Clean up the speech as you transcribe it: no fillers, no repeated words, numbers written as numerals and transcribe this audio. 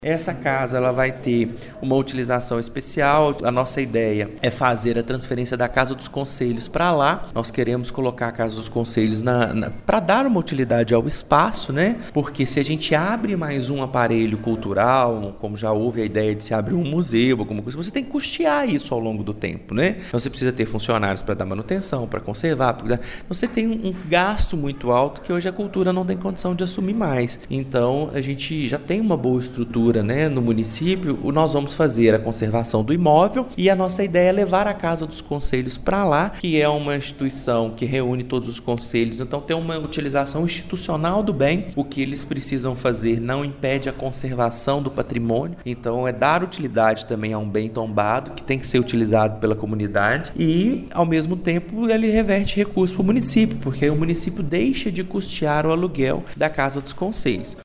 Essa casa ela vai ter uma utilização especial. A nossa ideia é fazer a transferência da Casa dos Conselhos para lá. Nós queremos colocar a Casa dos Conselhos para dar uma utilidade ao espaço, né? Porque se a gente abre mais um aparelho cultural, como já houve a ideia de se abrir um museu, alguma coisa, você tem que custear isso ao longo do tempo, né? Então você precisa ter funcionários para dar manutenção, para conservar, então você tem um gasto muito alto que hoje a cultura não tem condição de assumir mais. Então a gente já tem uma boa estrutura, né, no município. Nós vamos fazer a conservação do imóvel e a nossa ideia é levar a Casa dos Conselhos para lá, que é uma instituição que reúne todos os conselhos, então tem uma utilização institucional do bem. O que eles precisam fazer não impede a conservação do patrimônio, então é dar utilidade também a um bem tombado que tem que ser utilizado pela comunidade e, ao mesmo tempo, ele reverte recursos para o município, porque o município deixa de custear o aluguel da Casa dos Conselhos.